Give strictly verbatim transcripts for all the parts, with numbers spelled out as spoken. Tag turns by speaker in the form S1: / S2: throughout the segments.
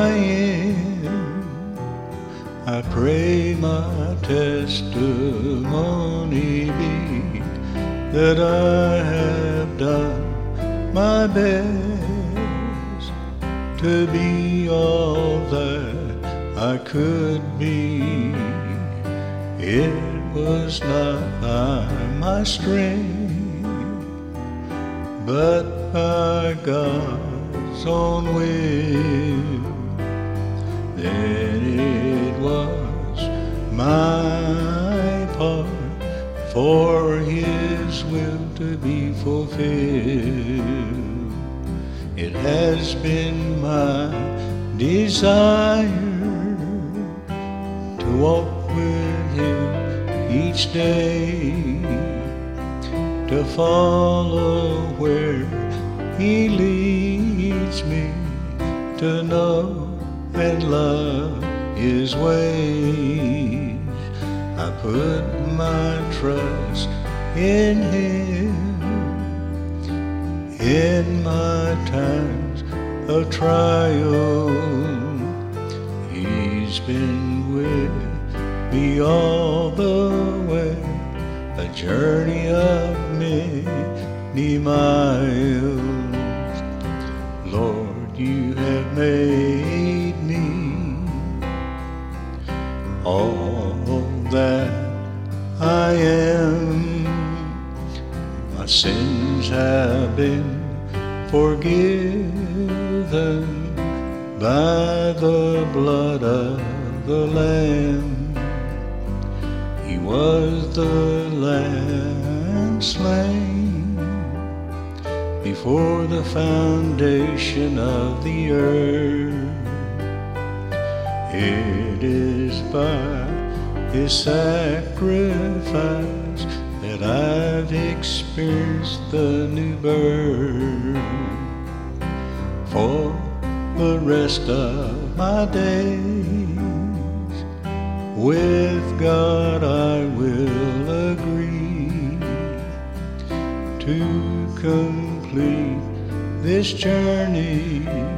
S1: I am. I pray my testimony be that I have done my best to be all that I could be. It was not by my strength, but by God's own will. Then it was my part for His will to be fulfilled. It has been my desire to walk with Him each day, to follow where He leads me, to know and love His ways. I put my trust in Him in my times of trial. He's been with me all the way, a journey of many miles. Lord, you have made me all that I am. My sins have been forgiven by the blood of the Lamb. He was the Lamb slain before the foundation of the earth. It is by His sacrifice that I've experienced the new birth. For the rest of my days, with God I will agree to complete this journey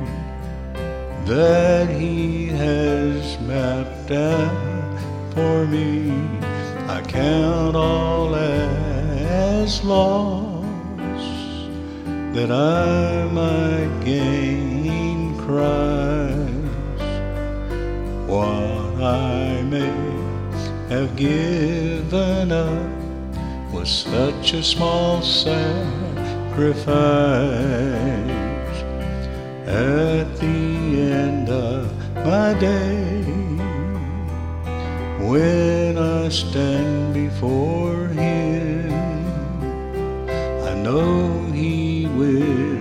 S1: that He has mapped out for me. I count all as loss that I might gain Christ. What I may have given up was such a small sacrifice. At the end of my day, when I stand before Him, I know He will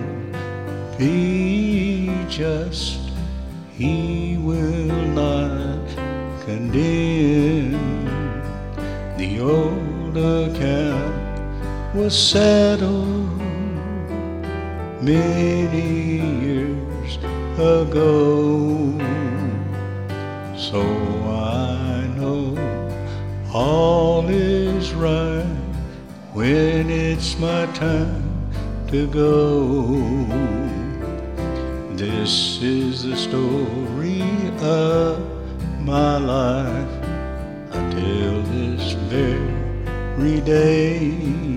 S1: be just. He will not condemn. The old account was settled many years ago, so I know all is right when it's my time to go. This is the story of my life until this very day.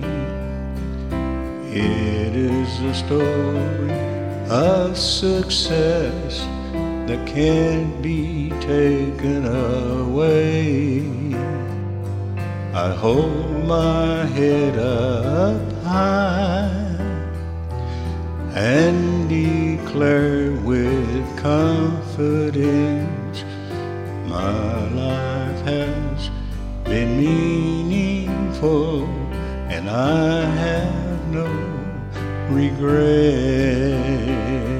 S1: It is a story of success that can't be taken away. I hold my head up high and declare with confidence, my life has been meaningful and I have no regret.